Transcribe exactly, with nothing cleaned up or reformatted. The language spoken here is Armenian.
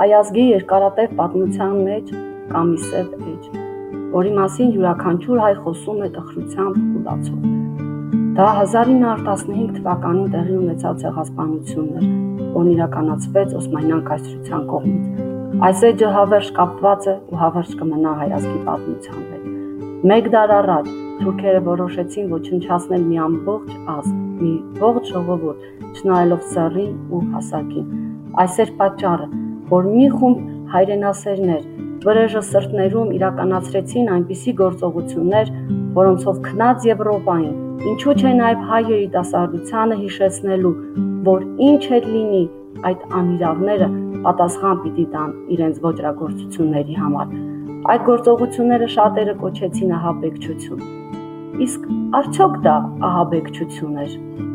հայազգի երկարատև պատմության մեջ կա մի սև էջ, որի մասին յուրաքանչյուր հայ խոսում է տխրությամբ ու լացով։ Դա հազար ինը հարյուր տասնհինգ թվականին տեղի ունեցած ցեղասպանությունն էր, որն իրականացվեց Օսմանյան կայսրության կողմից։ Այս էջը հավերժ կապված է ու հավերժ կմնա հայազգի պատմության հետ։ Մեկ դար առաջ թուրքերը որոշեցին ոչնչացնել մի ամբողջ ազգ, մի ողջ ժողովուրդ, չնայելով սեռին ու հասակին։ Այս էր պատճառը, որ մի խումբ հայրենասերներ վրեժը սրտներում իրականացրեցին այնպիսի գործողություններ, որոնցով քնած Եվրոպային, ինչու չէ նաև հայ երիտասարդությանը հիշեցնելու, որ ինչ էլ լինի, այդ անիրավները պատասխան պիտի տան իրենց ոճրագործությունների համար։ Այդ գործողությունները շատերը կոչեցին ահաբեկչություն։ Իսկ արդյոք դա ահաբեկչություն էր։